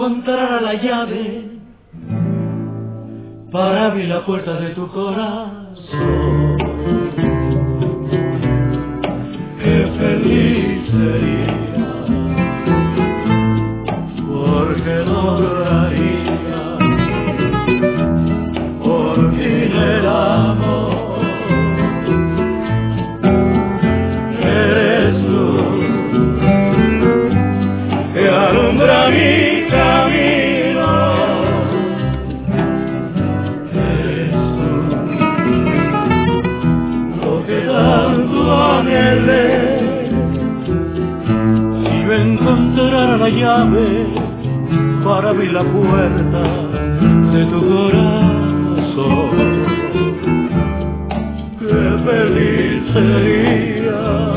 encontrara la llave para abrir la puerta de tu corazón. Qué feliz sería, porque lograría por fin el amor. Eres tú que alumbra mi camino. Eres tú lo que tanto anhelé. Si yo encontrara la llave para abrir la puerta de tu corazón, qué feliz sería.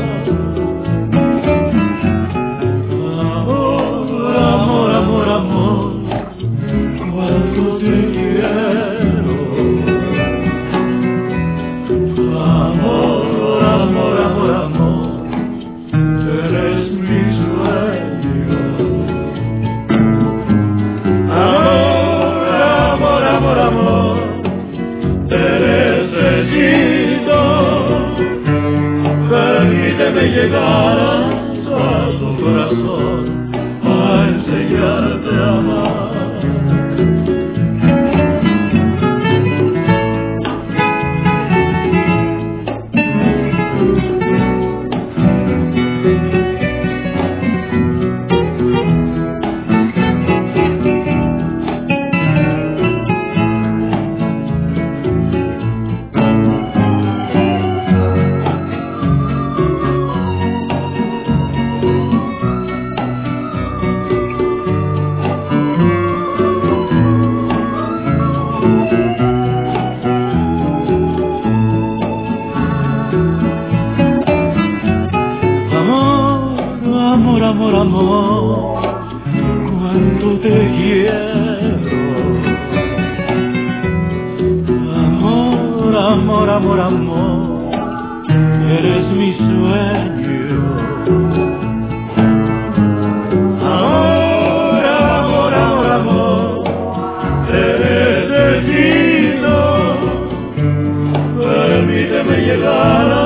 Amor, amor, amor, amor, cuánto te quiero. Amor, amor, amor, amor, eres mi sueño. Amor, amor, amor, amor, te necesito. Permíteme llegar a tu corazón a enseñarte a amar. Amor, amor, amor, cuánto te quiero. Amor, amor, amor, amor, eres mi sueño. Amor, amor, amor, amor, te necesito. Permíteme llegar a